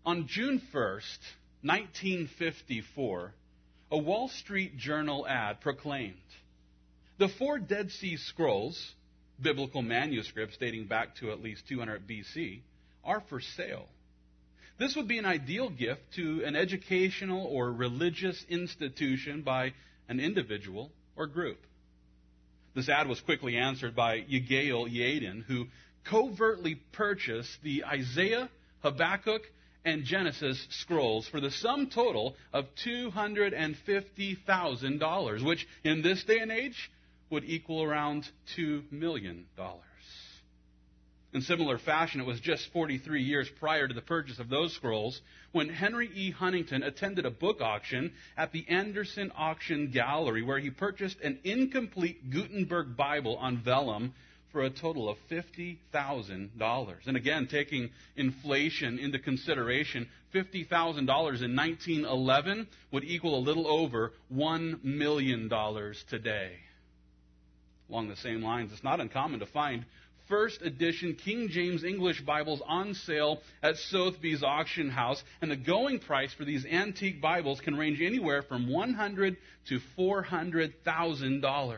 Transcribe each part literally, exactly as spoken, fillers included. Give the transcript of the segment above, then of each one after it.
On June first, nineteen fifty-four, a Wall Street Journal ad proclaimed, "The four Dead Sea Scrolls, biblical manuscripts dating back to at least two hundred B C, are for sale. This would be an ideal gift to an educational or religious institution by an individual or group." This ad was quickly answered by Yigael Yadin, who covertly purchased the Isaiah, Habakkuk, and Genesis scrolls for the sum total of two hundred fifty thousand dollars, which in this day and age would equal around two million dollars. In similar fashion, it was just forty-three years prior to the purchase of those scrolls when Henry E. Huntington attended a book auction at the Anderson Auction Gallery, where he purchased an incomplete Gutenberg Bible on vellum for a total of fifty thousand dollars. And again, taking inflation into consideration, fifty thousand dollars in nineteen eleven would equal a little over one million dollars today. Along the same lines, it's not uncommon to find first edition King James English Bibles on sale at Sotheby's auction house, and the going price for these antique Bibles can range anywhere from one hundred to four hundred thousand dollars.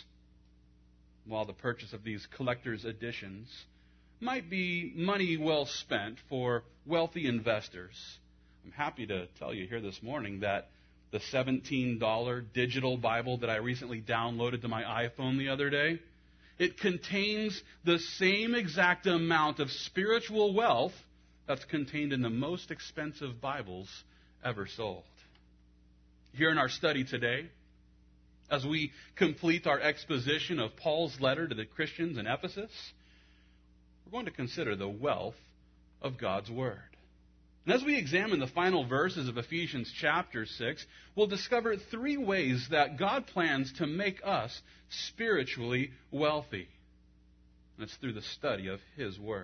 While the purchase of these collector's editions might be money well spent for wealthy investors, I'm happy to tell you here this morning that the seventeen dollars digital Bible that I recently downloaded to my iPhone the other day, it contains the same exact amount of spiritual wealth that's contained in the most expensive Bibles ever sold. Here in our study today, as we complete our exposition of Paul's letter to the Christians in Ephesus, we're going to consider the wealth of God's Word. And as we examine the final verses of Ephesians chapter six, we'll discover three ways that God plans to make us spiritually wealthy. And it's through the study of His Word.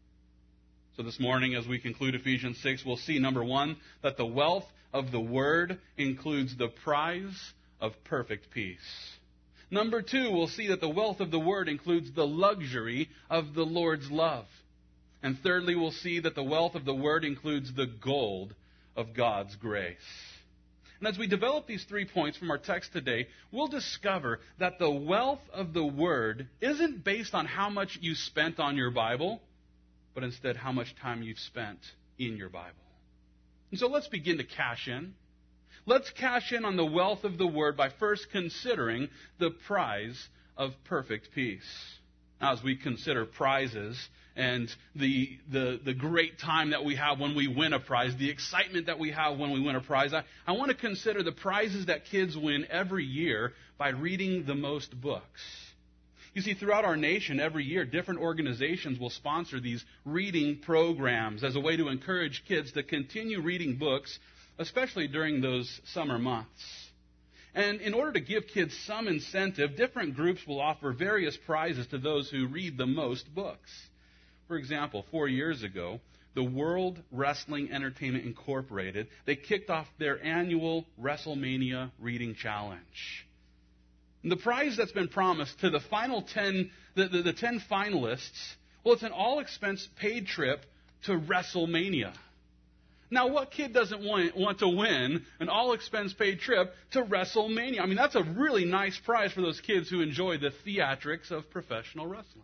So this morning, as we conclude Ephesians six, we'll see, number one, that the wealth of the Word includes the prize of perfect peace. Number two, we'll see that the wealth of the Word includes the luxury of the Lord's love. And thirdly, we'll see that the wealth of the Word includes the gold of God's grace. And as we develop these three points from our text today, we'll discover that the wealth of the Word isn't based on how much you spent on your Bible, but instead how much time you've spent in your Bible. And so let's begin to cash in. Let's cash in on the wealth of the Word by first considering the prize of perfect peace. Now, as we consider prizes and the, the, the great time that we have when we win a prize, the excitement that we have when we win a prize, I, I want to consider the prizes that kids win every year by reading the most books. You see, throughout our nation, every year, different organizations will sponsor these reading programs as a way to encourage kids to continue reading books, especially during those summer months. And in order to give kids some incentive, different groups will offer various prizes to those who read the most books. For example, four years ago, the World Wrestling Entertainment Incorporated, they kicked off their annual WrestleMania Reading Challenge. And the prize that's been promised to the final ten, the, the, the ten finalists, well, it's an all-expense paid trip to WrestleMania. Now, what kid doesn't want, want to win an all-expense paid trip to WrestleMania? I mean, that's a really nice prize for those kids who enjoy the theatrics of professional wrestling.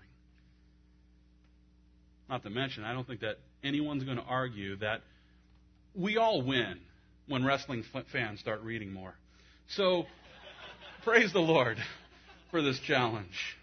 Not to mention, I don't think that anyone's going to argue that we all win when wrestling f- fans start reading more. So, praise the Lord for this challenge.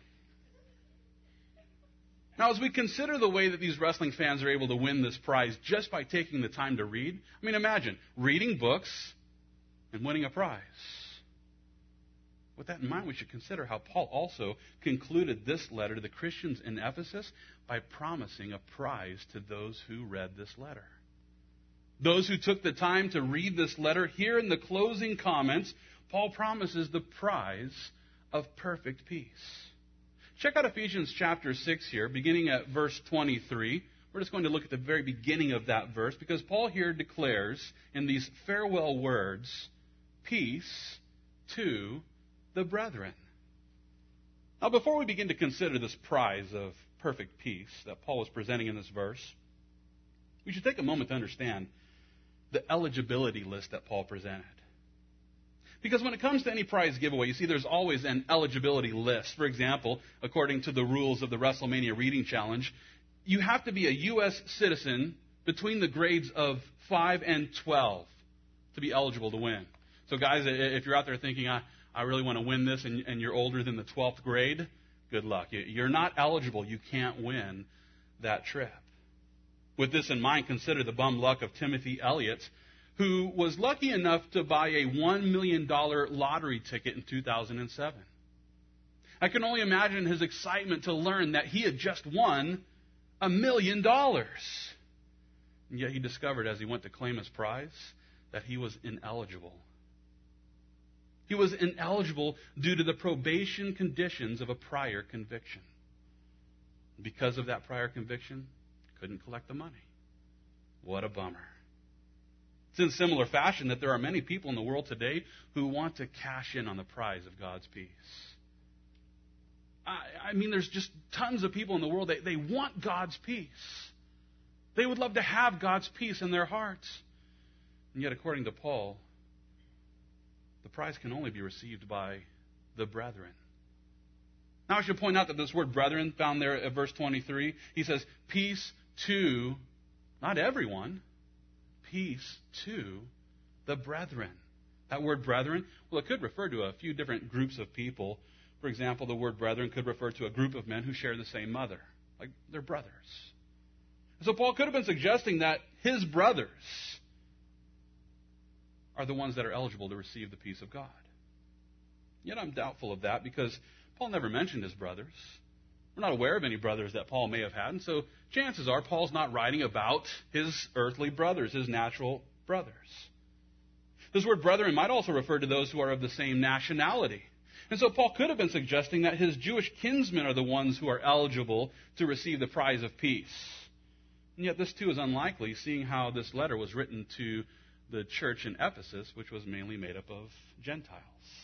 Now, as we consider the way that these wrestling fans are able to win this prize just by taking the time to read, I mean, imagine reading books and winning a prize. With that in mind, we should consider how Paul also concluded this letter to the Christians in Ephesus by promising a prize to those who read this letter. Those who took the time to read this letter, here in the closing comments, Paul promises the prize of perfect peace. Check out Ephesians chapter six here, beginning at verse twenty-three. We're just going to look at the very beginning of that verse, because Paul here declares in these farewell words, peace to the brethren. Now, before we begin to consider this prize of perfect peace that Paul is presenting in this verse, We should take a moment to understand the eligibility list that Paul presented. Because when it comes to any prize giveaway, you see there's always an eligibility list. For example, according to the rules of the WrestleMania Reading Challenge, you have to be a U S citizen between the grades of five and twelve to be eligible to win. So guys, if you're out there thinking, I, I really want to win this, and, and you're older than the twelfth grade, good luck. You're not eligible. You can't win that trip. With this in mind, consider the bum luck of Timothy Elliott, who was lucky enough to buy a one million dollars lottery ticket in two thousand seven. I can only imagine his excitement to learn that he had just won a million dollars. And yet he discovered as he went to claim his prize that he was ineligible. He was ineligible due to the probation conditions of a prior conviction. Because of that prior conviction, couldn't collect the money. What a bummer. It's in similar fashion that there are many people in the world today who want to cash in on the prize of God's peace. I, I mean, there's just tons of people in the world, they, they want God's peace. They would love to have God's peace in their hearts. And yet, according to Paul, the prize can only be received by the brethren. Now, I should point out that this word brethren found there at verse twenty-three, he says, peace to, not everyone, peace to the brethren. That word brethren, well, it could refer to a few different groups of people. For example, the word brethren could refer to a group of men who share the same mother, like they're brothers. So Paul could have been suggesting that his brothers are the ones that are eligible to receive the peace of God. Yet I'm doubtful of that because Paul never mentioned his brothers. We're not aware of any brothers that Paul may have had, and so chances are Paul's not writing about his earthly brothers, his natural brothers. This word brethren might also refer to those who are of the same nationality. And so Paul could have been suggesting that his Jewish kinsmen are the ones who are eligible to receive the prize of peace. And yet this too is unlikely, seeing how this letter was written to the church in Ephesus, which was mainly made up of Gentiles.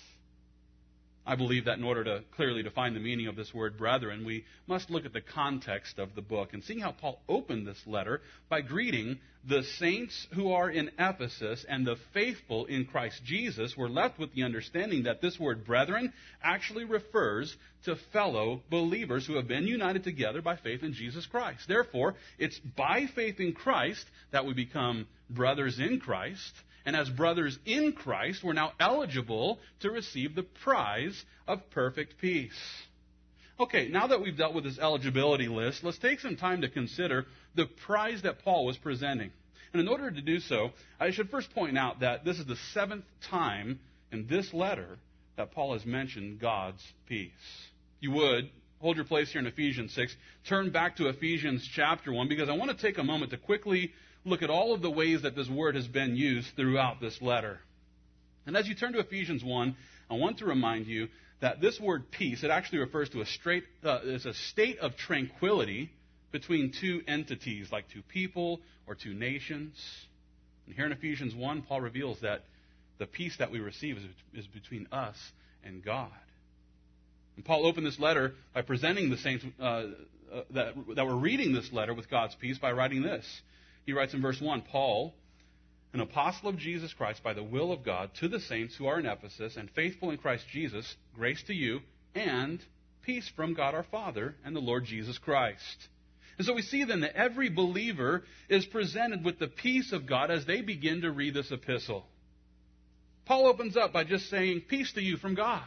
I believe that in order to clearly define the meaning of this word brethren, we must look at the context of the book and seeing how Paul opened this letter by greeting the saints who are in Ephesus and the faithful in Christ Jesus. We're left with the understanding that this word brethren actually refers to fellow believers who have been united together by faith in Jesus Christ. Therefore, it's by faith in Christ that we become brothers in Christ. And as brothers in Christ, we're now eligible to receive the prize of perfect peace. Okay, now that we've dealt with this eligibility list, let's take some time to consider the prize that Paul was presenting. And in order to do so, I should first point out that this is the seventh time in this letter that Paul has mentioned God's peace. You would hold your place here in Ephesians six. Turn back to Ephesians chapter one, because I want to take a moment to quickly look at all of the ways that this word has been used throughout this letter. And as you turn to Ephesians one, I want to remind you that this word peace, it actually refers to a straight, uh, it's a state of tranquility between two entities, like two people or two nations. And here in Ephesians one, Paul reveals that the peace that we receive is, is between us and God. And Paul opened this letter by presenting the saints uh, uh, that, that were reading this letter with God's peace by writing this. He writes in verse one, Paul, an apostle of Jesus Christ by the will of God, to the saints who are in Ephesus and faithful in Christ Jesus, grace to you and peace from God our Father and the Lord Jesus Christ. And so we see then that every believer is presented with the peace of God as they begin to read this epistle. Paul opens up by just saying, peace to you from God.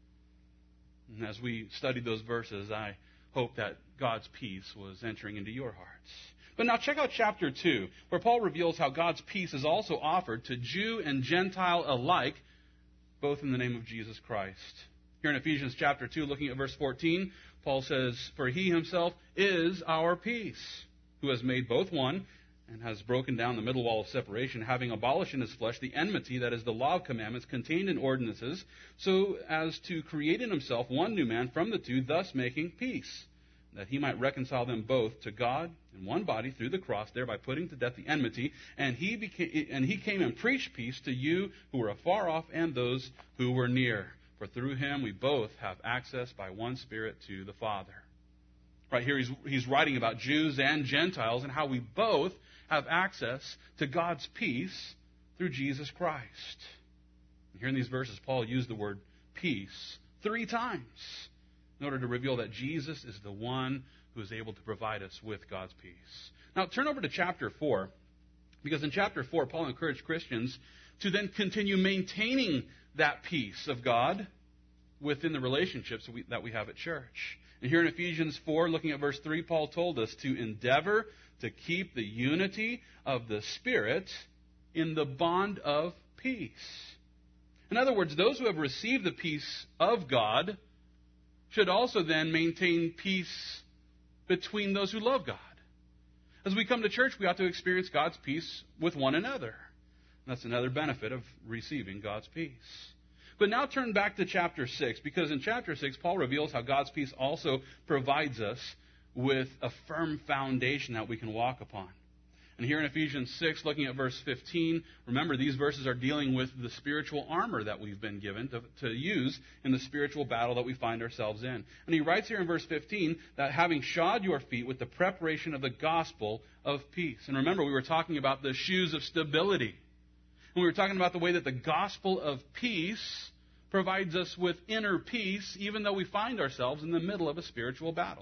And as we studied those verses, I hope that God's peace was entering into your hearts. But now check out chapter two, where Paul reveals how God's peace is also offered to Jew and Gentile alike, both in the name of Jesus Christ. Here in Ephesians chapter two, looking at verse fourteen, Paul says, for he himself is our peace, who has made both one, and has broken down the middle wall of separation, having abolished in his flesh the enmity, that is the law of commandments contained in ordinances, so as to create in himself one new man from the two, thus making peace, that he might reconcile them both to God in one body through the cross, thereby putting to death the enmity. And he became, and he came and preached peace to you who were afar off and those who were near. For through him we both have access by one Spirit to the Father. Right here he's, he's writing about Jews and Gentiles and how we both have access to God's peace through Jesus Christ. And here in these verses, Paul used the word peace three times in order to reveal that Jesus is the one who is able to provide us with God's peace. Now turn over to chapter four, because in chapter four, Paul encouraged Christians to then continue maintaining that peace of God within the relationships that we, that we have at church. And here in Ephesians four, looking at verse three, Paul told us to endeavor to keep the unity of the Spirit in the bond of peace. In other words, those who have received the peace of God should also then maintain peace between those who love God. As we come to church, we ought to experience God's peace with one another. That's another benefit of receiving God's peace. But now turn back to chapter six, because in chapter six, Paul reveals how God's peace also provides us with a firm foundation that we can walk upon. And here in Ephesians six, looking at verse fifteen, remember these verses are dealing with the spiritual armor that we've been given to, to use in the spiritual battle that we find ourselves in. And he writes here in verse fifteen that having shod your feet with the preparation of the gospel of peace. And remember, we were talking about the shoes of stability. And we were talking about the way that the gospel of peace provides us with inner peace, even though we find ourselves in the middle of a spiritual battle.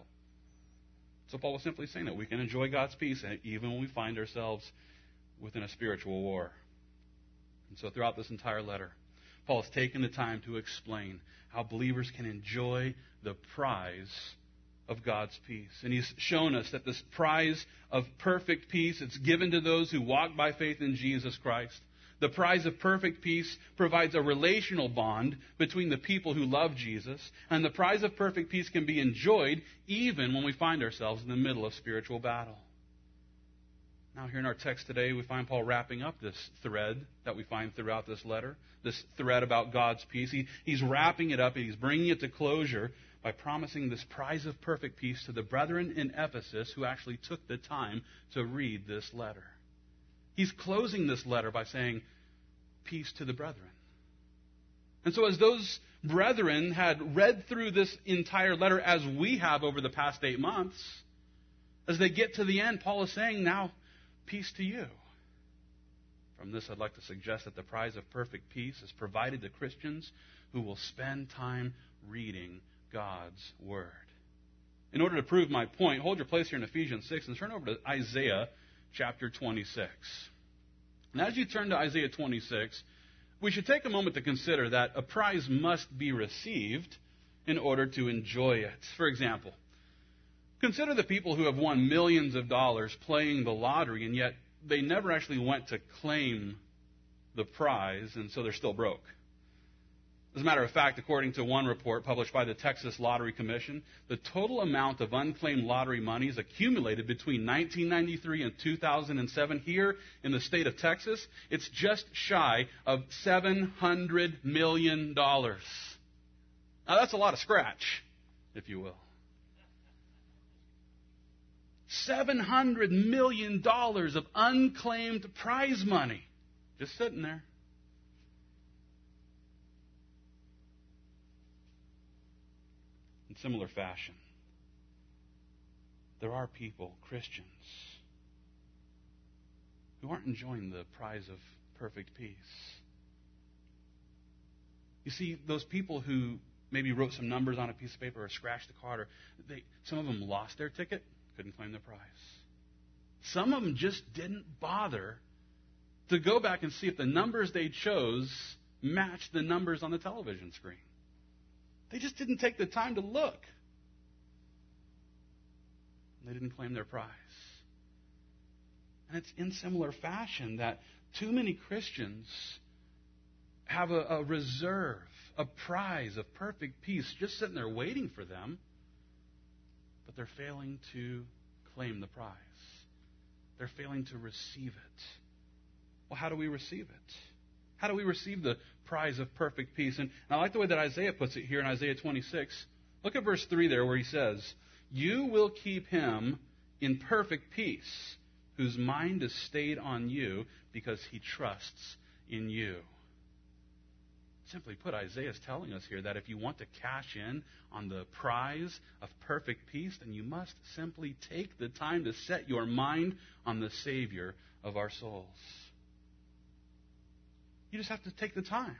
So Paul was simply saying that we can enjoy God's peace even when we find ourselves within a spiritual war. And so throughout this entire letter, Paul has taken the time to explain how believers can enjoy the prize of God's peace. And he's shown us that this prize of perfect peace, it's given to those who walk by faith in Jesus Christ. The prize of perfect peace provides a relational bond between the people who love Jesus, and the prize of perfect peace can be enjoyed even when we find ourselves in the middle of spiritual battle. Now, here in our text today, we find Paul wrapping up this thread that we find throughout this letter, this thread about God's peace. He, he's wrapping it up and he's bringing it to closure by promising this prize of perfect peace to the brethren in Ephesus who actually took the time to read this letter. He's closing this letter by saying, peace to the brethren. And so as those brethren had read through this entire letter as we have over the past eight months, as they get to the end, Paul is saying, now, peace to you. From this, I'd like to suggest that the prize of perfect peace is provided to Christians who will spend time reading God's Word. In order to prove my point, hold your place here in Ephesians six and turn over to Isaiah chapter twenty-six. And as you turn to Isaiah twenty-six, we should take a moment to consider that a prize must be received in order to enjoy it. For example, consider the people who have won millions of dollars playing the lottery, and yet they never actually went to claim the prize, and so they're still broke. As a matter of fact, according to one report published by the Texas Lottery Commission, the total amount of unclaimed lottery monies accumulated between nineteen ninety-three and two thousand seven here in the state of Texas, it's just shy of seven hundred million dollars. Now, that's a lot of scratch, if you will. seven hundred million dollars of unclaimed prize money just sitting there. In similar fashion, there are people, Christians, who aren't enjoying the prize of perfect peace. You see, those people who maybe wrote some numbers on a piece of paper or scratched the card, or they, some of them lost their ticket, couldn't claim their prize. Some of them just didn't bother to go back and see if the numbers they chose matched the numbers on the television screen. They just didn't take the time to look. They didn't claim their prize. And it's in similar fashion that too many Christians have a, a reserve, a prize of perfect peace just sitting there waiting for them, but they're failing to claim the prize. They're failing to receive it. Well, how do we receive it? How do we receive the prize of perfect peace? And I like the way that Isaiah puts it here in Isaiah twenty-six. Look at verse three there where he says, "You will keep him in perfect peace, whose mind is stayed on you because he trusts in you." Simply put, Isaiah is telling us here that if you want to cash in on the prize of perfect peace, then you must simply take the time to set your mind on the Savior of our souls. You just have to take the time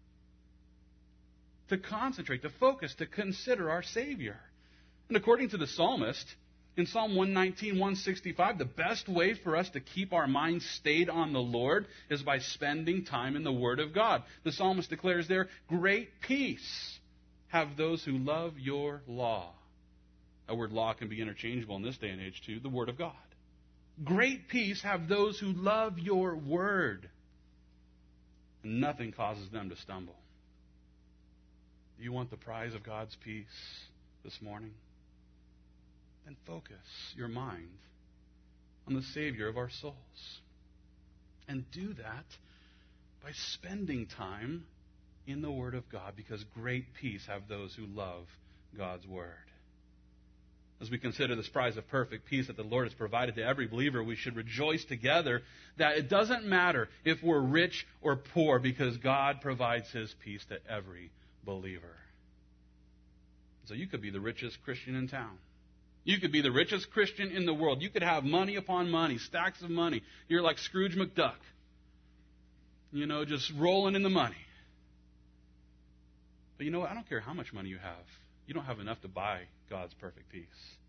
to concentrate, to focus, to consider our Savior. And according to the psalmist, in Psalm one nineteen, one sixty-five, the best way for us to keep our minds stayed on the Lord is by spending time in the Word of God. The psalmist declares there, "Great peace have those who love your law." That word law can be interchangeable in this day and age too, the Word of God. Great peace have those who love your Word, and nothing causes them to stumble. Do you want the prize of God's peace this morning? Then focus your mind on the Savior of our souls. And do that by spending time in the Word of God, because great peace have those who love God's Word. As we consider this prize of perfect peace that the Lord has provided to every believer, we should rejoice together that it doesn't matter if we're rich or poor, because God provides His peace to every believer. So you could be the richest Christian in town. You could be the richest Christian in the world. You could have money upon money, stacks of money. You're like Scrooge McDuck. You know, just rolling in the money. But you know what? I don't care how much money you have. You don't have enough to buy God's perfect peace.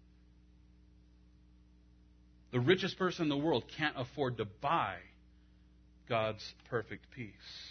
The richest person in the world can't afford to buy God's perfect peace.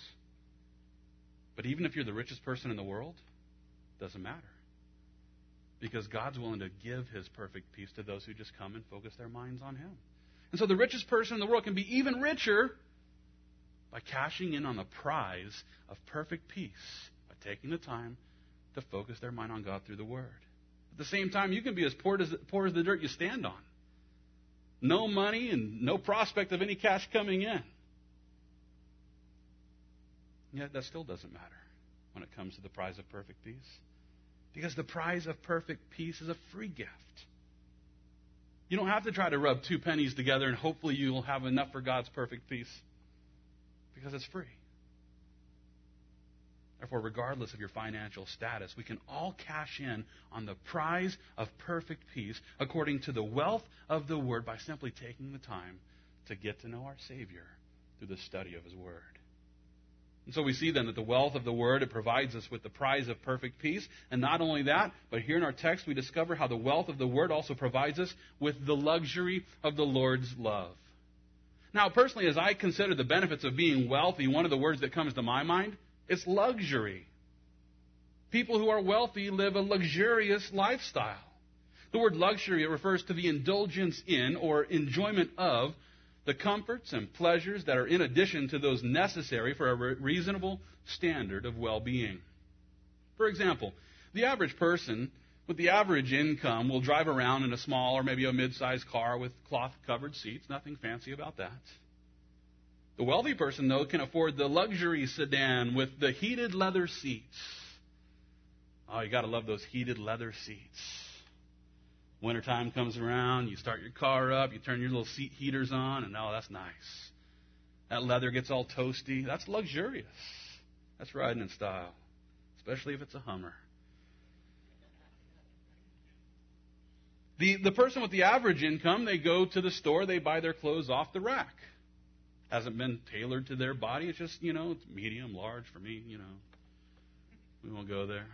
But even if you're the richest person in the world, it doesn't matter. Because God's willing to give His perfect peace to those who just come and focus their minds on Him. And so the richest person in the world can be even richer by cashing in on the prize of perfect peace, by taking the time to focus their mind on God through the Word. At the same time, you can be as poor as, poor as the dirt you stand on. No money and no prospect of any cash coming in. Yet that still doesn't matter when it comes to the prize of perfect peace. Because the prize of perfect peace is a free gift. You don't have to try to rub two pennies together and hopefully you'll have enough for God's perfect peace. Because it's free. Therefore, regardless of your financial status, we can all cash in on the prize of perfect peace according to the wealth of the Word by simply taking the time to get to know our Savior through the study of His Word. And so we see then that the wealth of the Word, it provides us with the prize of perfect peace. And not only that, but here in our text we discover how the wealth of the Word also provides us with the luxury of the Lord's love. Now, personally, as I consider the benefits of being wealthy, one of the words that comes to my mind is luxury. People who are wealthy live a luxurious lifestyle. The word luxury, it refers to the indulgence in or enjoyment of the comforts and pleasures that are in addition to those necessary for a reasonable standard of well-being. For example, the average person with the average income will drive around in a small or maybe a mid-sized car with cloth-covered seats. Nothing fancy about that. The wealthy person, though, can afford the luxury sedan with the heated leather seats. Oh, you got to love those heated leather seats. Wintertime comes around, you start your car up, you turn your little seat heaters on, and oh, that's nice. That leather gets all toasty. That's luxurious. That's riding in style, especially if it's a Hummer. The, the person with the average income, they go to the store, they buy their clothes off the rack. Hasn't been tailored to their body. It's just, you know, it's medium, large for me, you know. We won't go there.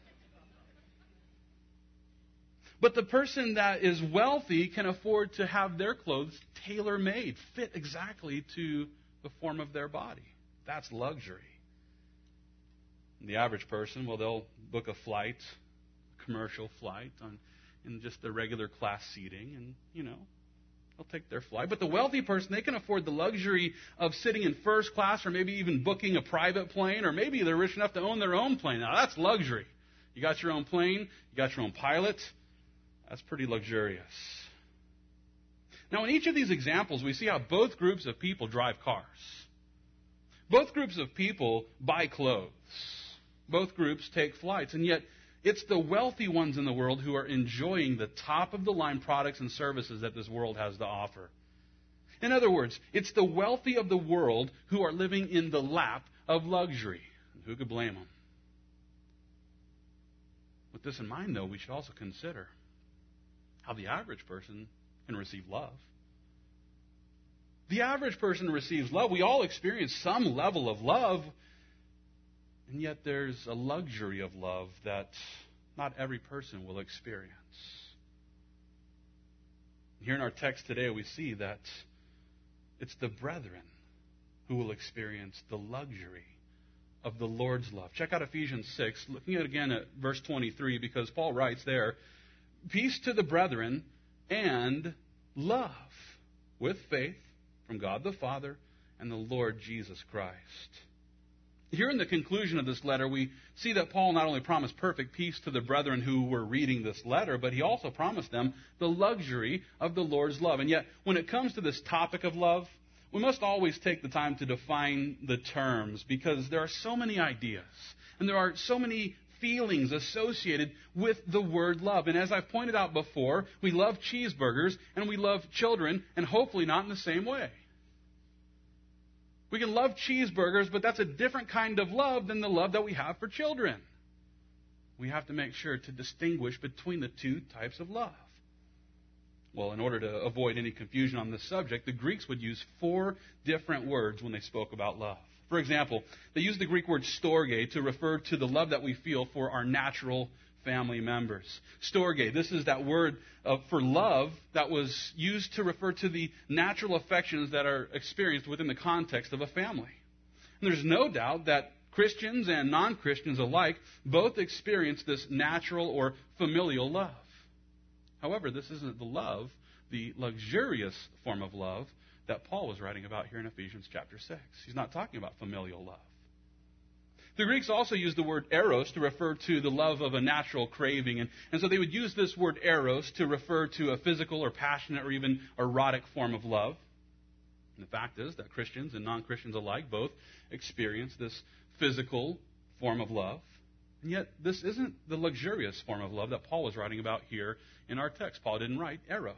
But the person that is wealthy can afford to have their clothes tailor-made, fit exactly to the form of their body. That's luxury. The average person, well, they'll book a flight, a commercial flight, on in just the regular class seating, and, you know, they'll take their flight. But the wealthy person, they can afford the luxury of sitting in first class or maybe even booking a private plane, or maybe they're rich enough to own their own plane. Now, that's luxury. You got your own plane, you got your own pilot. That's pretty luxurious. Now, in each of these examples, we see how both groups of people drive cars. Both groups of people buy clothes. Both groups take flights. And yet, it's the wealthy ones in the world who are enjoying the top-of-the-line products and services that this world has to offer. In other words, it's the wealthy of the world who are living in the lap of luxury. Who could blame them? With this in mind, though, we should also consider how the average person can receive love. The average person receives love. We all experience some level of love, and yet there's a luxury of love that not every person will experience. Here in our text today, we see that it's the brethren who will experience the luxury of the Lord's love. Check out Ephesians six, looking at again at verse twenty-three, because Paul writes there, peace to the brethren and love with faith from God the Father and the Lord Jesus Christ. Here in the conclusion of this letter, we see that Paul not only promised perfect peace to the brethren who were reading this letter, but he also promised them the luxury of the Lord's love. And yet, when it comes to this topic of love, we must always take the time to define the terms, because there are so many ideas and there are so many feelings associated with the word love. And as I've pointed out before, we love cheeseburgers and we love children, and hopefully not in the same way. We can love cheeseburgers, but that's a different kind of love than the love that we have for children. We have to make sure to distinguish between the two types of love. Well, in order to avoid any confusion on this subject, the Greeks would use four different words when they spoke about love. For example, they used the Greek word storge to refer to the love that we feel for our natural family members. Storge, this is that word uh, for love that was used to refer to the natural affections that are experienced within the context of a family. And there's no doubt that Christians and non-Christians alike both experience this natural or familial love. However, this isn't the love, the luxurious form of love that Paul was writing about here in Ephesians chapter six. He's not talking about familial love. The Greeks also used the word eros to refer to the love of a natural craving. And, and so they would use this word eros to refer to a physical or passionate or even erotic form of love. And the fact is that Christians and non-Christians alike both experience this physical form of love. And yet this isn't the luxurious form of love that Paul was writing about here in our text. Paul didn't write eros.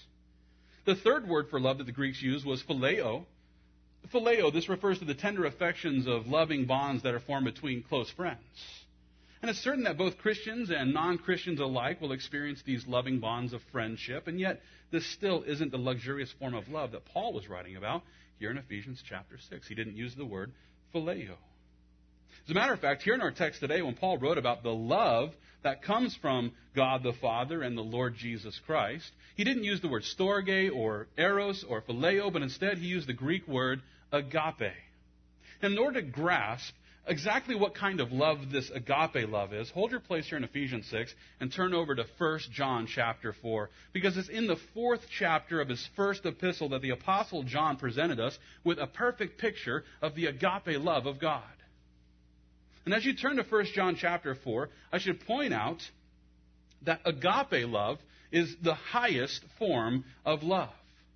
The third word for love that the Greeks used was phileo. Phileo, this refers to the tender affections of loving bonds that are formed between close friends. And it's certain that both Christians and non-Christians alike will experience these loving bonds of friendship, and yet this still isn't the luxurious form of love that Paul was writing about here in Ephesians chapter six. He didn't use the word phileo. As a matter of fact, here in our text today, when Paul wrote about the love that comes from God the Father and the Lord Jesus Christ, he didn't use the word storge or eros or phileo, but instead he used the Greek word agape. And in order to grasp exactly what kind of love this agape love is, hold your place here in Ephesians six and turn over to First John chapter four, because it's in the fourth chapter of his first epistle that the Apostle John presented us with a perfect picture of the agape love of God. And as you turn to First John chapter four, I should point out that agape love is the highest form of love.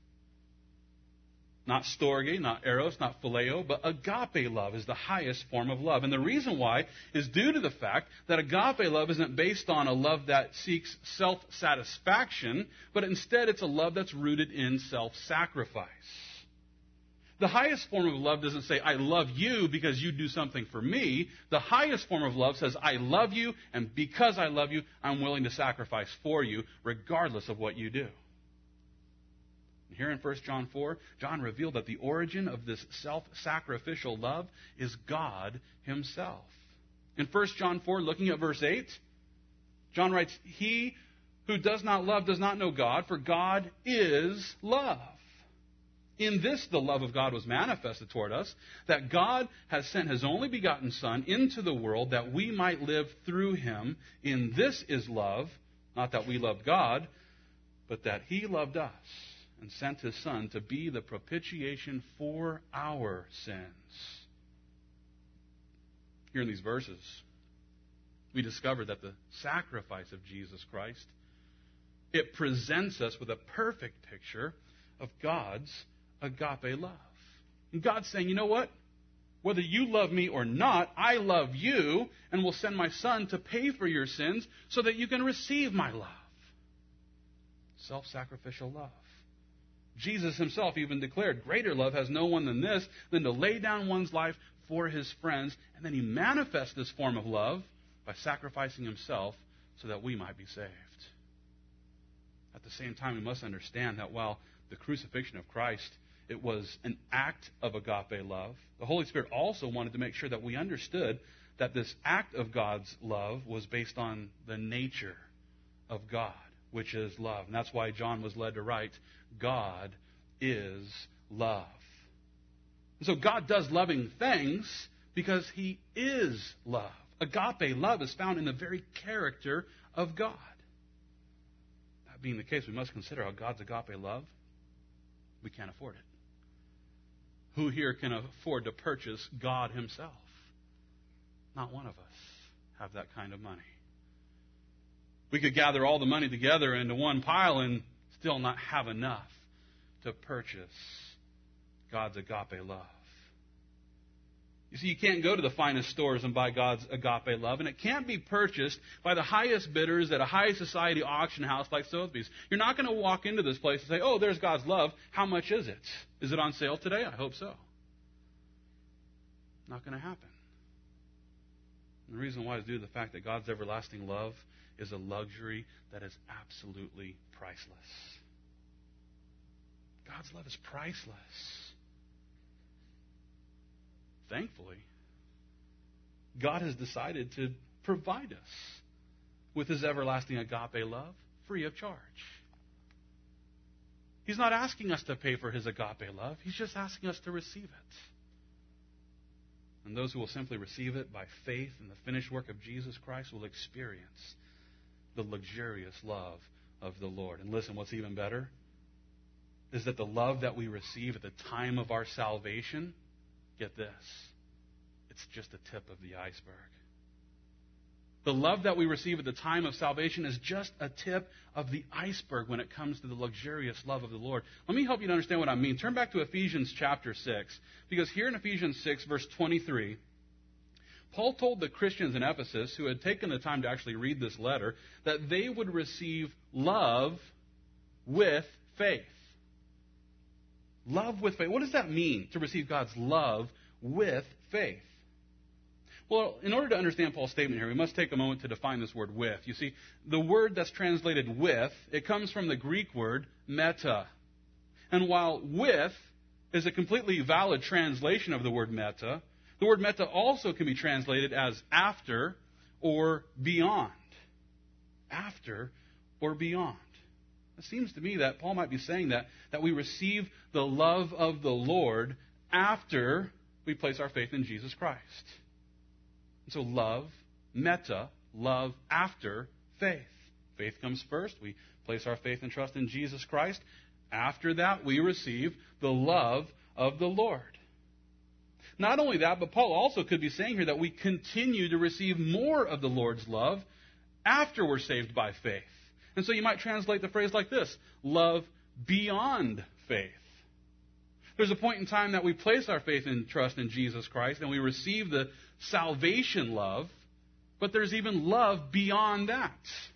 Not storge, not eros, not phileo, but agape love is the highest form of love. And the reason why is due to the fact that agape love isn't based on a love that seeks self-satisfaction, but instead it's a love that's rooted in self-sacrifice. The highest form of love doesn't say, I love you because you do something for me. The highest form of love says, I love you, and because I love you, I'm willing to sacrifice for you, regardless of what you do. Here in First John four, John revealed that the origin of this self-sacrificial love is God himself. In First John four, looking at verse eight, John writes, He who does not love does not know God, for God is love. In this, the love of God was manifested toward us, that God has sent His only begotten Son into the world that we might live through Him. In this is love, not that we loved God, but that He loved us and sent His Son to be the propitiation for our sins. Here in these verses, we discover that the sacrifice of Jesus Christ, it presents us with a perfect picture of God's agape love. And God's saying, you know what? Whether you love me or not, I love you and will send my Son to pay for your sins so that you can receive my love. Self-sacrificial love. Jesus himself even declared, greater love has no one than this, than to lay down one's life for his friends, and then he manifests this form of love by sacrificing himself so that we might be saved. At the same time, we must understand that while the crucifixion of Christ, it was an act of agape love, the Holy Spirit also wanted to make sure that we understood that this act of God's love was based on the nature of God, which is love. And that's why John was led to write, God is love. And so God does loving things because he is love. Agape love is found in the very character of God. That being the case, we must consider how God's agape love, we can't afford it. Who here can afford to purchase God himself? Not one of us have that kind of money. We could gather all the money together into one pile and still not have enough to purchase God's agape love. You see, you can't go to the finest stores and buy God's agape love, and it can't be purchased by the highest bidders at a high society auction house like Sotheby's. You're not going to walk into this place and say, oh, there's God's love. How much is it? Is it on sale today? I hope so. Not going to happen. And the reason why is due to the fact that God's everlasting love is a luxury that is absolutely priceless. God's love is priceless. Thankfully, God has decided to provide us with his everlasting agape love free of charge. He's not asking us to pay for his agape love. He's just asking us to receive it. And those who will simply receive it by faith in the finished work of Jesus Christ will experience the luxurious love of the Lord. And listen, what's even better is that the love that we receive at the time of our salvation, get this, it's just the tip of the iceberg. The love that we receive at the time of salvation is just a tip of the iceberg when it comes to the luxurious love of the Lord. Let me help you to understand what I mean. Turn back to Ephesians chapter six, because here in Ephesians six, verse twenty-three, Paul told the Christians in Ephesus who had taken the time to actually read this letter that they would receive love with faith. Love with faith. What does that mean, to receive God's love with faith? Well, in order to understand Paul's statement here, we must take a moment to define this word with. You see, the word that's translated with, it comes from the Greek word meta. And while with is a completely valid translation of the word meta, the word meta also can be translated as after or beyond. After or beyond. It seems to me that Paul might be saying that, that we receive the love of the Lord after we place our faith in Jesus Christ. And so love, meta, love after faith. Faith comes first. We place our faith and trust in Jesus Christ. After that, we receive the love of the Lord. Not only that, but Paul also could be saying here that we continue to receive more of the Lord's love after we're saved by faith. And so you might translate the phrase like this: love beyond faith. There's a point in time that we place our faith and trust in Jesus Christ and we receive the salvation love, but there's even love beyond that.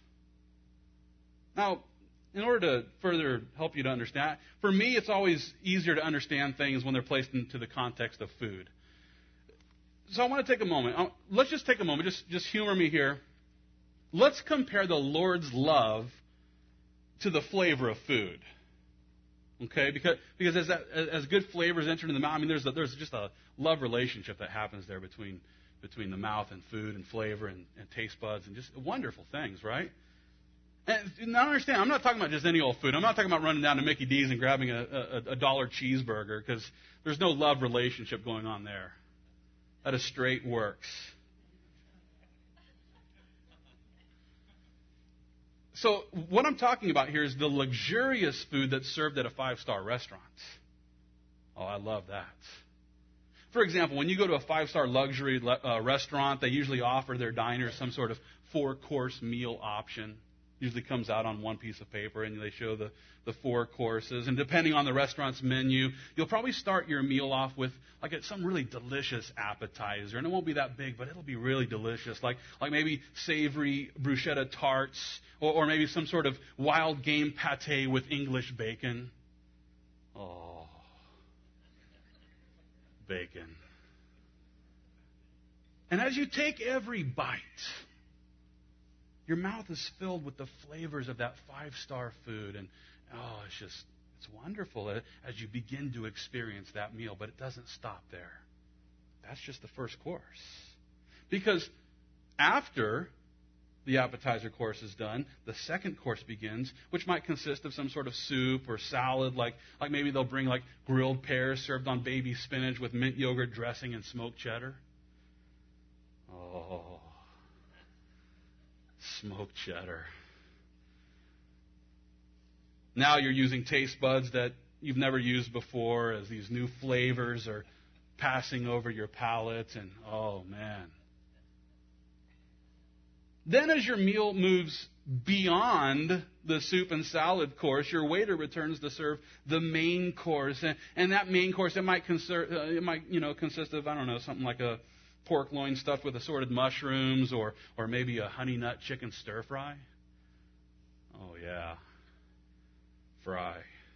Now, in order to further help you to understand, for me it's always easier to understand things when they're placed into the context of food. So I want to take a moment. Let's just take a moment. Just, just humor me here. Let's compare the Lord's love to the flavor of food. Okay? Because, because as, that, as good flavors enter into the mouth, I mean, there's, a, there's just a love relationship that happens there between, between the mouth and food and flavor and, and taste buds and just wonderful things, right? And I understand, I'm not talking about just any old food. I'm not talking about running down to Mickey D's and grabbing a, a, a dollar cheeseburger, because there's no love relationship going on there. That is straight works. So what I'm talking about here is the luxurious food that's served at a five-star restaurant. Oh, I love that. For example, when you go to a five-star luxury uh, restaurant, they usually offer their diners some sort of four-course meal option. Usually comes out on one piece of paper, and they show the, the four courses. And depending on the restaurant's menu, you'll probably start your meal off with like a, some really delicious appetizer. And it won't be that big, but it'll be really delicious. Like, like maybe savory bruschetta tarts, or, or maybe some sort of wild game pate with English bacon. Oh, bacon. And as you take every bite, your mouth is filled with the flavors of that five-star food. And, oh, it's just, it's wonderful as you begin to experience that meal. But it doesn't stop there. That's just the first course. Because after the appetizer course is done, the second course begins, which might consist of some sort of soup or salad, like, like maybe they'll bring like grilled pears served on baby spinach with mint yogurt dressing and smoked cheddar. Oh, smoked cheddar. Now you're using taste buds that you've never used before as these new flavors are passing over your palate, and oh man. Then as your meal moves beyond the soup and salad course, your waiter returns to serve the main course. And, and that main course, it might, conser- uh, it might you know, consist of, I don't know, something like a pork loin stuffed with assorted mushrooms, or, or maybe a honey nut chicken stir fry. Oh, yeah. Fry.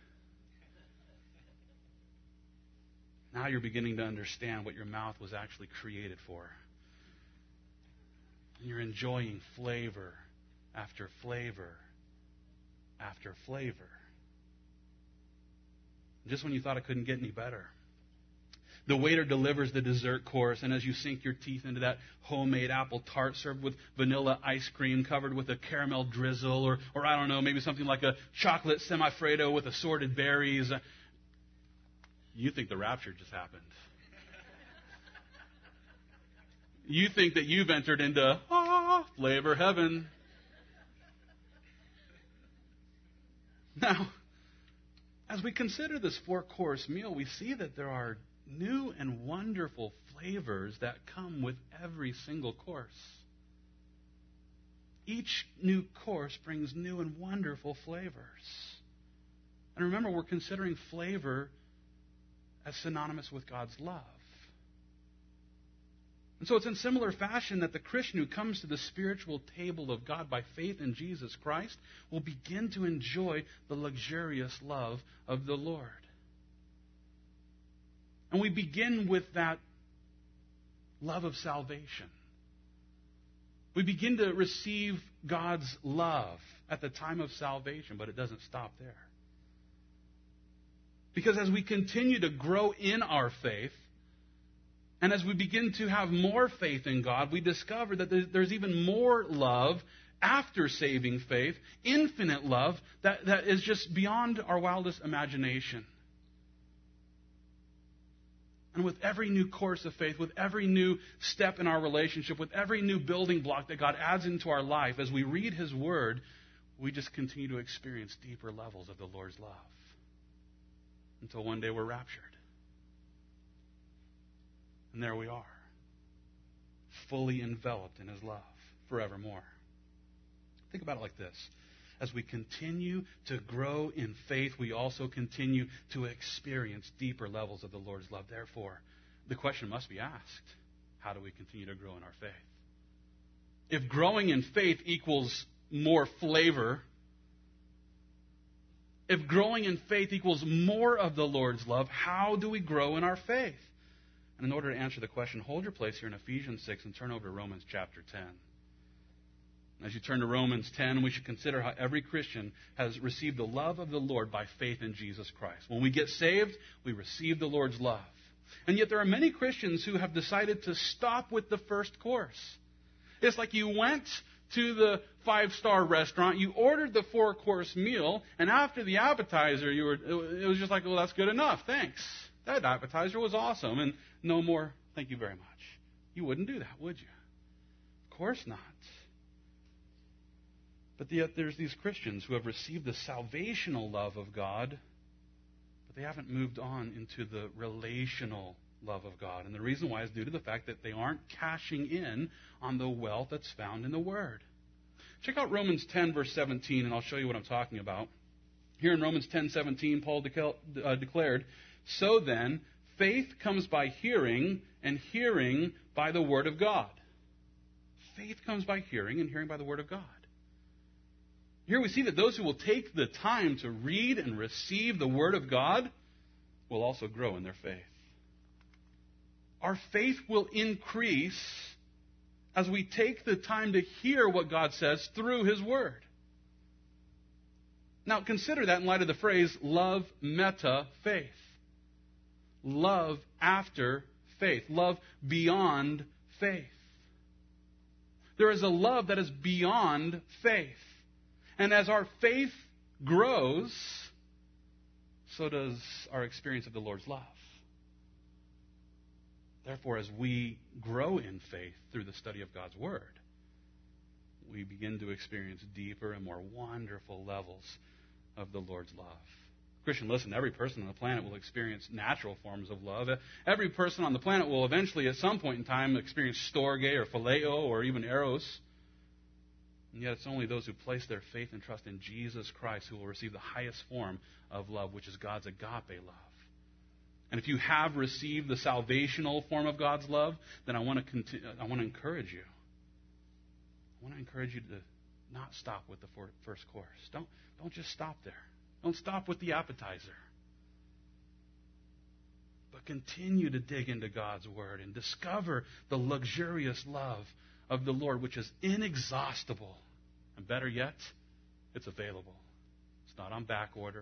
Now you're beginning to understand what your mouth was actually created for. And you're enjoying flavor after flavor after flavor. Just when you thought it couldn't get any better. The waiter delivers the dessert course, and as you sink your teeth into that homemade apple tart served with vanilla ice cream covered with a caramel drizzle, or, or I don't know, maybe something like a chocolate semifreddo with assorted berries, you think the rapture just happened. You think that you've entered into ah, flavor heaven. Now, as we consider this four-course meal, we see that there are new and wonderful flavors that come with every single course. Each new course brings new and wonderful flavors. And remember, we're considering flavor as synonymous with God's love. And so it's in similar fashion that the Christian who comes to the spiritual table of God by faith in Jesus Christ will begin to enjoy the luxurious love of the Lord. And we begin with that love of salvation. We begin to receive God's love at the time of salvation, but it doesn't stop there. Because as we continue to grow in our faith, and as we begin to have more faith in God, we discover that there's even more love after saving faith, infinite love, that, that is just beyond our wildest imagination. And with every new course of faith, with every new step in our relationship, with every new building block that God adds into our life, as we read His Word, we just continue to experience deeper levels of the Lord's love. Until one day we're raptured. And there we are, fully enveloped in His love forevermore. Think about it like this. As we continue to grow in faith, we also continue to experience deeper levels of the Lord's love. Therefore, the question must be asked, how do we continue to grow in our faith? If growing in faith equals more flavor, if growing in faith equals more of the Lord's love, how do we grow in our faith? And in order to answer the question, hold your place here in Ephesians six and turn over to Romans chapter ten. As you turn to Romans ten, we should consider how every Christian has received the love of the Lord by faith in Jesus Christ. When we get saved, we receive the Lord's love. And yet there are many Christians who have decided to stop with the first course. It's like you went to the five-star restaurant, you ordered the four-course meal, and after the appetizer, you were it was just like, well, that's good enough, thanks. That appetizer was awesome, and no more, thank you very much. You wouldn't do that, would you? Of course not. But yet there's these Christians who have received the salvational love of God, but they haven't moved on into the relational love of God. And the reason why is due to the fact that they aren't cashing in on the wealth that's found in the Word. Check out Romans ten, verse seventeen, and I'll show you what I'm talking about. Here in Romans ten seventeen, Paul uh, declared, "So then, faith comes by hearing, and hearing by the Word of God." Faith comes by hearing, and hearing by the Word of God. Here we see that those who will take the time to read and receive the Word of God will also grow in their faith. Our faith will increase as we take the time to hear what God says through His Word. Now, consider that in light of the phrase, love meta faith. Love after faith. Love beyond faith. There is a love that is beyond faith. And as our faith grows, so does our experience of the Lord's love. Therefore, as we grow in faith through the study of God's Word, we begin to experience deeper and more wonderful levels of the Lord's love. Christian, listen, every person on the planet will experience natural forms of love. Every person on the planet will eventually, at some point in time, experience storge or phileo or even eros. And yet it's only those who place their faith and trust in Jesus Christ who will receive the highest form of love, which is God's agape love. And if you have received the salvational form of God's love, then I want to continue, I want to encourage you. I want to encourage you to not stop with the first course. Don't, don't just stop there. Don't stop with the appetizer. But continue to dig into God's Word and discover the luxurious love of the Lord, which is inexhaustible. And better yet, it's available. It's not on back order.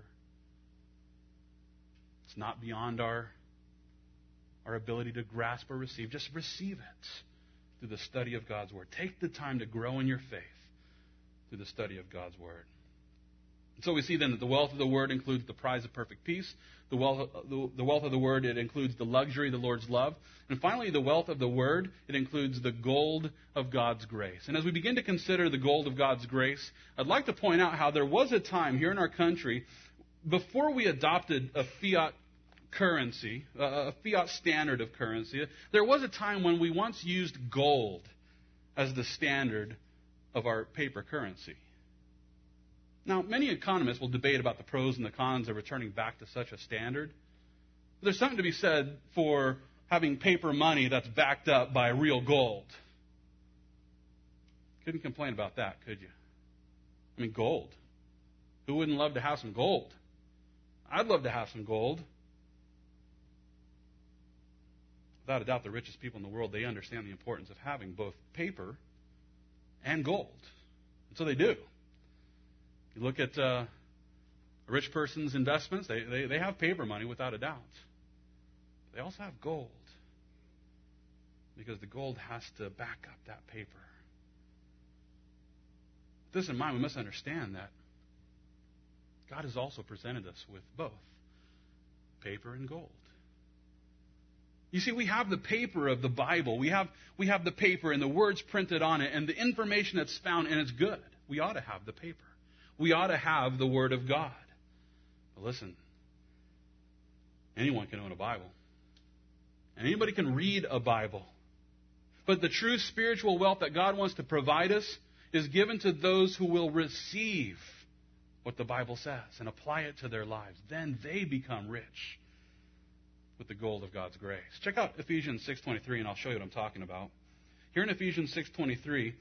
It's not beyond our, our ability to grasp or receive. Just receive it through the study of God's Word. Take the time to grow in your faith through the study of God's Word. And so we see then that the wealth of the Word includes the prize of perfect peace. The wealth, the, the wealth of the Word, it includes the luxury of the Lord's love. And finally, the wealth of the Word, it includes the gold of God's grace. And as we begin to consider the gold of God's grace, I'd like to point out how there was a time here in our country, before we adopted a fiat currency, a fiat standard of currency, there was a time when we once used gold as the standard of our paper currency. Now, many economists will debate about the pros and the cons of returning back to such a standard. But there's something to be said for having paper money that's backed up by real gold. Couldn't complain about that, could you? I mean, gold. Who wouldn't love to have some gold? I'd love to have some gold. Without a doubt, the richest people in the world, they understand the importance of having both paper and gold. And so they do. You look at uh, a rich person's investments, they, they, they have paper money without a doubt. They also have gold. Because the gold has to back up that paper. With this in mind, we must understand that God has also presented us with both paper and gold. You see, we have the paper of the Bible. We have, we have the paper and the words printed on it and the information that's found, and it's good. We ought to have the paper. We ought to have the Word of God. But listen, anyone can own a Bible. And anybody can read a Bible. But the true spiritual wealth that God wants to provide us is given to those who will receive what the Bible says and apply it to their lives. Then they become rich with the gold of God's grace. Check out Ephesians six twenty-three, and I'll show you what I'm talking about. Here in Ephesians six twenty-three,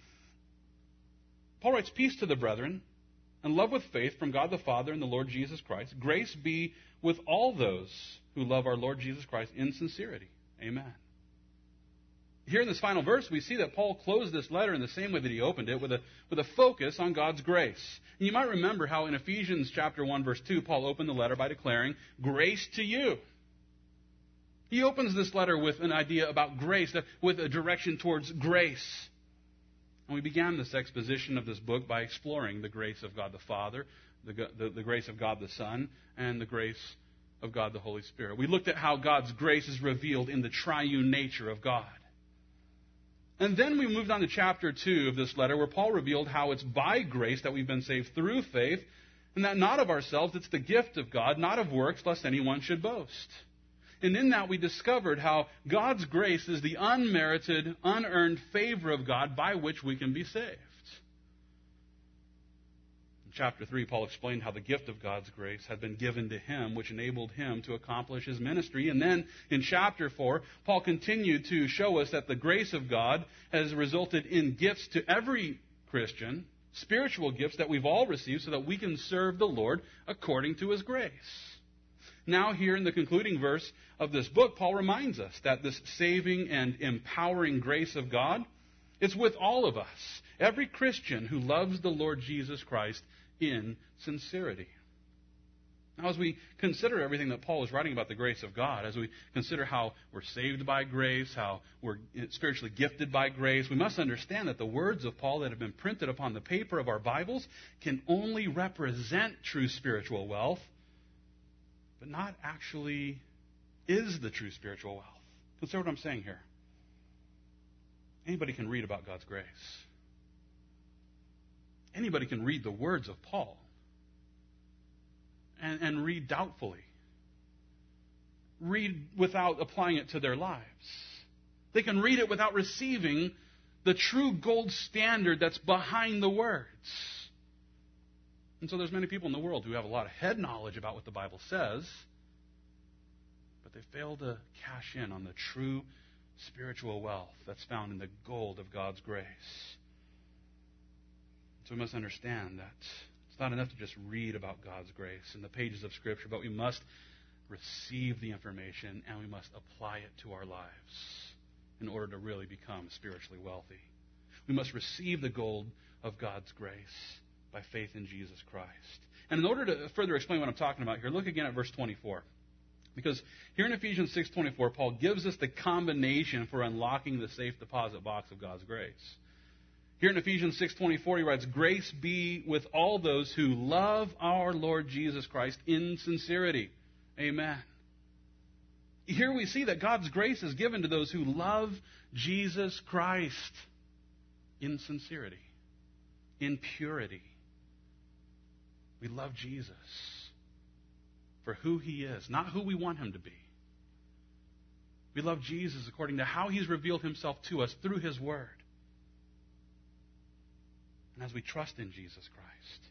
Paul writes, "Peace to the brethren, and love with faith from God the Father and the Lord Jesus Christ. Grace be with all those who love our Lord Jesus Christ in sincerity." Amen. Here in this final verse, we see that Paul closed this letter in the same way that he opened it, with a, with a focus on God's grace. And you might remember how in Ephesians chapter one, verse two, Paul opened the letter by declaring, "Grace to you." He opens this letter with an idea about grace, with a direction towards grace. And we began this exposition of this book by exploring the grace of God the Father, the, the, the grace of God the Son, and the grace of God the Holy Spirit. We looked at how God's grace is revealed in the triune nature of God. And then we moved on to chapter two of this letter, where Paul revealed how it's by grace that we've been saved through faith, and that not of ourselves, it's the gift of God, not of works, lest anyone should boast. And in that we discovered how God's grace is the unmerited, unearned favor of God by which we can be saved. In chapter three, Paul explained how the gift of God's grace had been given to him, which enabled him to accomplish his ministry. And then in chapter four, Paul continued to show us that the grace of God has resulted in gifts to every Christian, spiritual gifts that we've all received so that we can serve the Lord according to His grace. Now here in the concluding verse of this book, Paul reminds us that this saving and empowering grace of God, It's with all of us, every Christian who loves the Lord Jesus Christ in sincerity. Now, as we consider everything that Paul is writing about the grace of God, as we consider how we're saved by grace, how we're spiritually gifted by grace, we must understand that the words of Paul that have been printed upon the paper of our Bibles can only represent true spiritual wealth, but not actually is the true spiritual wealth. Consider what I'm saying here. Anybody can read about God's grace. Anybody can read the words of Paul and, and read doubtfully. Read without applying it to their lives. They can read it without receiving the true gold standard that's behind the words. And so there's many people in the world who have a lot of head knowledge about what the Bible says, but they fail to cash in on the true spiritual wealth that's found in the gold of God's grace. So we must understand that it's not enough to just read about God's grace in the pages of Scripture, but we must receive the information and we must apply it to our lives in order to really become spiritually wealthy. We must receive the gold of God's grace by faith in Jesus Christ. And in order to further explain what I'm talking about here, look again at verse twenty-four. Because here in Ephesians six twenty-four, Paul gives us the combination for unlocking the safe deposit box of God's grace. Here in Ephesians six twenty-four, he writes, "Grace be with all those who love our Lord Jesus Christ in sincerity." Amen. Here we see that God's grace is given to those who love Jesus Christ in sincerity, in purity. We love Jesus for who he is, not who we want him to be. We love Jesus according to how he's revealed himself to us through his word. And as we trust in Jesus Christ,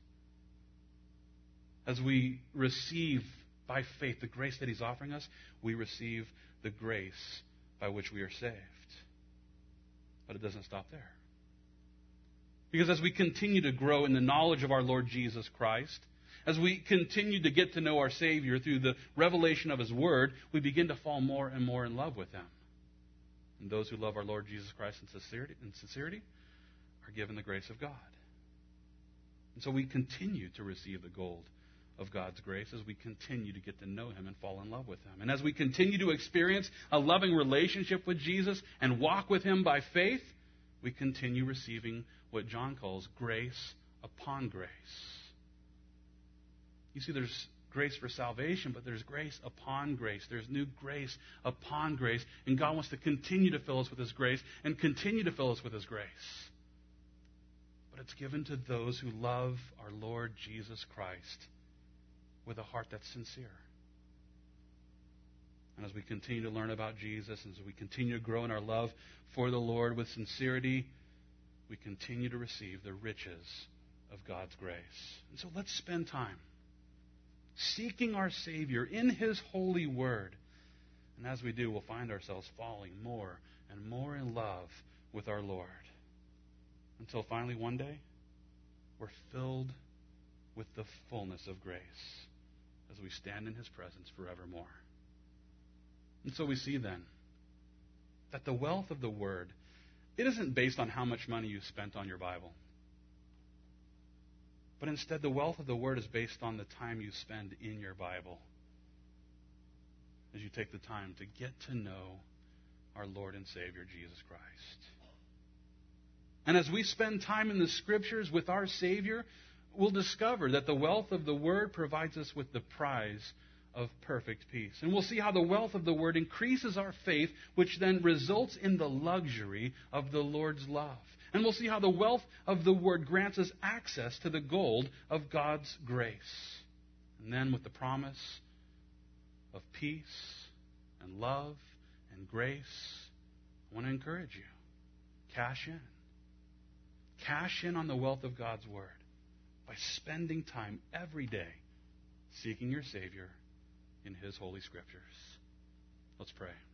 as we receive by faith the grace that he's offering us, we receive the grace by which we are saved. But it doesn't stop there. Because as we continue to grow in the knowledge of our Lord Jesus Christ, as we continue to get to know our Savior through the revelation of his word, we begin to fall more and more in love with him. And those who love our Lord Jesus Christ in sincerity, in sincerity are given the grace of God. And so we continue to receive the gold of God's grace as we continue to get to know him and fall in love with him. And as we continue to experience a loving relationship with Jesus and walk with him by faith, we continue receiving what John calls grace upon grace. You see, there's grace for salvation, but there's grace upon grace. There's new grace upon grace. And God wants to continue to fill us with his grace and continue to fill us with his grace. But it's given to those who love our Lord Jesus Christ with a heart that's sincere. And as we continue to learn about Jesus, and as we continue to grow in our love for the Lord with sincerity, we continue to receive the riches of God's grace. And so let's spend time seeking our Savior in his holy word. And as we do, we'll find ourselves falling more and more in love with our Lord. Until finally one day, we're filled with the fullness of grace as we stand in his presence forevermore. And so we see then that the wealth of the word, it isn't based on how much money you spent on your Bible. But instead, the wealth of the word is based on the time you spend in your Bible as you take the time to get to know our Lord and Savior, Jesus Christ. And as we spend time in the Scriptures with our Savior, we'll discover that the wealth of the Word provides us with the prize of perfect peace. And we'll see how the wealth of the Word increases our faith, which then results in the luxury of the Lord's love. And we'll see how the wealth of the Word grants us access to the gold of God's grace. And then with the promise of peace and love and grace, I want to encourage you. Cash in. Cash in on the wealth of God's Word by spending time every day seeking your Savior in his holy Scriptures. Let's pray.